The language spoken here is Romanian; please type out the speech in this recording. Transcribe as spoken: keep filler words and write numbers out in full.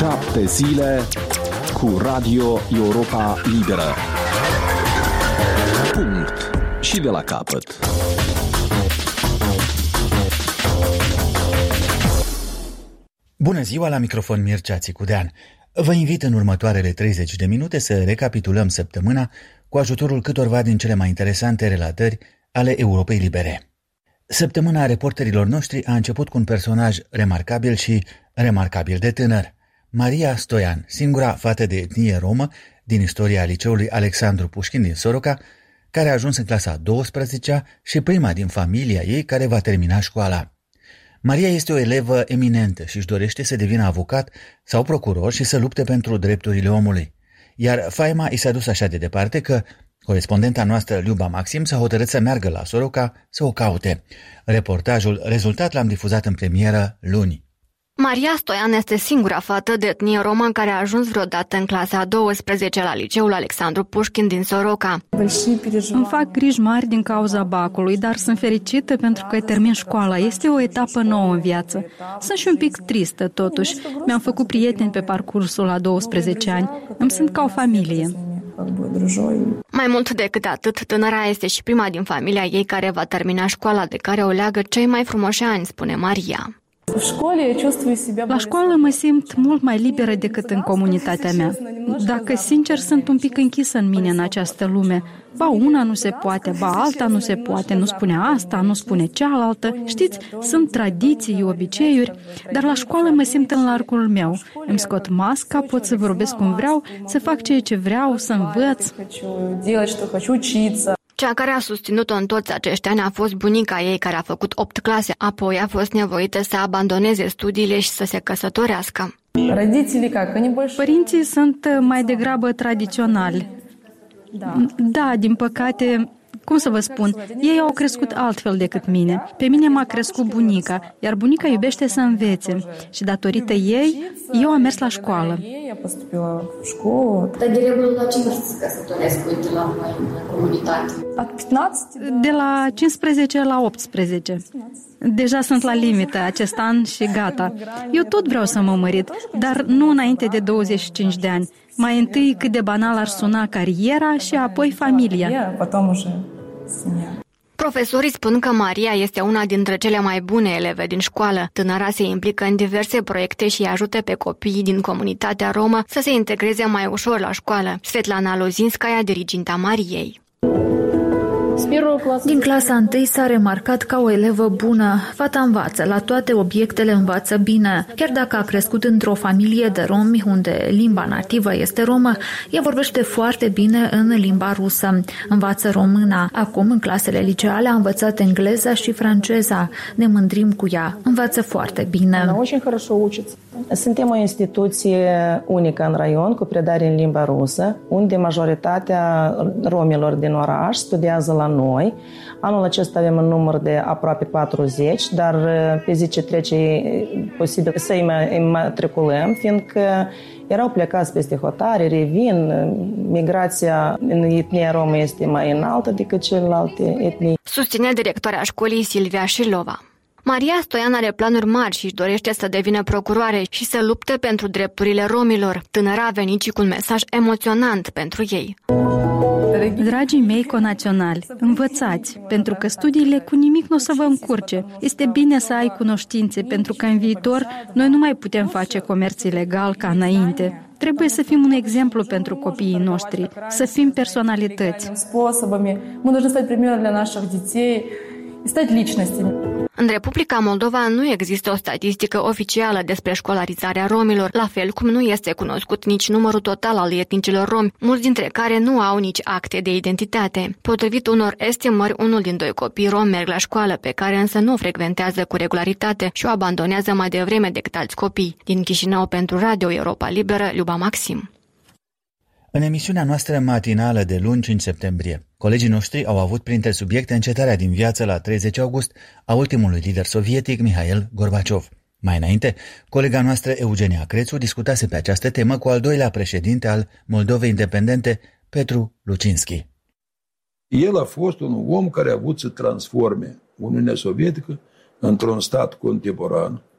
Șapte zile cu Radio Europa Liberă. Punct. Și de la capăt. Bună ziua, la microfon Mircea Țicudean. Vă invit în următoarele treizeci de minute să recapitulăm săptămâna cu ajutorul câtorva din cele mai interesante relatări ale Europei Libere. Săptămâna reporterilor noștri a început cu un personaj remarcabil și remarcabil de tânăr. Maria Stoian, singura fată de etnie romă din istoria liceului Alexandru Pușkin din Soroca, care a ajuns în clasa a douăsprezecea și prima din familia ei care va termina școala. Maria este o elevă eminentă și își dorește să devină avocat sau procuror și să lupte pentru drepturile omului. Iar faima i s-a dus așa de departe că corespondenta noastră, Liuba Maxim, s-a hotărât să meargă la Soroca să o caute. Reportajul rezultat l-am difuzat în premieră luni. Maria Stoian este singura fată de etnie romă care a ajuns vreodată în clasa a douăsprezecea la liceul Alexandru Pușkin din Soroca. Îmi fac griji mari din cauza bacului, dar sunt fericită pentru că termin școala. Este o etapă nouă în viață. Sunt și un pic tristă, totuși. Mi-am făcut prieteni pe parcursul la douăsprezece ani. Îmi sunt ca o familie. Mai mult decât atât, tânăra este și prima din familia ei care va termina școala, de care o leagă cei mai frumoși ani, spune Maria. La școală mă simt mult mai liberă decât în comunitatea mea. Dacă sincer, sunt un pic închisă în mine în această lume. Ba una nu se poate, ba alta nu se poate, nu spune asta, nu spune cealaltă. Știți, sunt tradiții, obiceiuri, dar la școală mă simt în largul meu. Îmi scot masca, pot să vorbesc cum vreau, să fac ceea ce vreau, să învăț. Cea care a susținut-o în toți acești ani a fost bunica ei, care a făcut opt clase, apoi a fost nevoită să abandoneze studiile și să se căsătorească. Părinții sunt mai degrabă tradiționali. Da, din păcate, cum să vă spun, ei au crescut altfel decât mine. Pe mine m-a crescut bunica, iar bunica iubește să învețe. Și datorită ei, eu am mers la școală. Dar de regulă la ce vârstă se căsătoresc, uite, la noi în comunitate? De la cincisprezece la optsprezece. Deja sunt la limită acest an și gata. Eu tot vreau să mă mărit, dar nu înainte de douăzeci și cinci de ani. Mai întâi cât de banal ar suna cariera și apoi familia. Profesorii spun că Maria este una dintre cele mai bune eleve din școală. Tânăra se implică în diverse proiecte și ajută pe copiii din comunitatea romă să se integreze mai ușor la școală. Svetlana Lozinskaya, diriginta Mariei. Din clasa întâi s-a remarcat ca o elevă bună. Fata învață, la toate obiectele învață bine. Chiar dacă a crescut într-o familie de romi, unde limba nativă este romă, ea vorbește foarte bine în limba rusă. Învață româna. Acum, în clasele liceale, a învățat engleza și franceza. Ne mândrim cu ea. Învață foarte bine. Suntem o instituție unică în raion cu predare în limba rusă, unde majoritatea romilor din oraș studiază la noi. Anul acesta avem un număr de aproape patruzeci, dar pe zi ce trece e posibil să îi matriculăm, fiindcă erau plecați peste hotare, revin, migrația în etnia romă este mai înaltă decât celelalte etnii. Susține directoarea școlii Silvia Șilova. Maria Stoian are planuri mari și își dorește să devină procuroare și să lupte pentru drepturile romilor. Tânăra a venit și cu un mesaj emoționant pentru ei. Dragii mei conaționali, învățați, pentru că studiile cu nimic nu o să vă încurce. Este bine să ai cunoștințe, pentru că în viitor noi nu mai putem face comerț ilegal ca înainte. Trebuie să fim un exemplu pentru copiii noștri, să fim personalități. În Republica Moldova nu există o statistică oficială despre școlarizarea romilor, la fel cum nu este cunoscut nici numărul total al etnicilor romi, mulți dintre care nu au nici acte de identitate. Potrivit unor estimări, unul din doi copii romi merg la școală, pe care însă nu o frecventează cu regularitate și o abandonează mai devreme decât alți copii. Din Chișinău pentru Radio Europa Liberă, Liuba Maxim. În emisiunea noastră matinală de luni cinci septembrie, colegii noștri au avut printre subiecte încetarea din viață la treizeci august a ultimului lider sovietic, Mihail Gorbaciov. Mai înainte, colega noastră Eugenia Crețu discutase pe această temă cu al doilea președinte al Moldovei Independente, Petru Lucinski. El a fost un om care a avut să transforme Uniunea Sovietică într-un stat contemporan,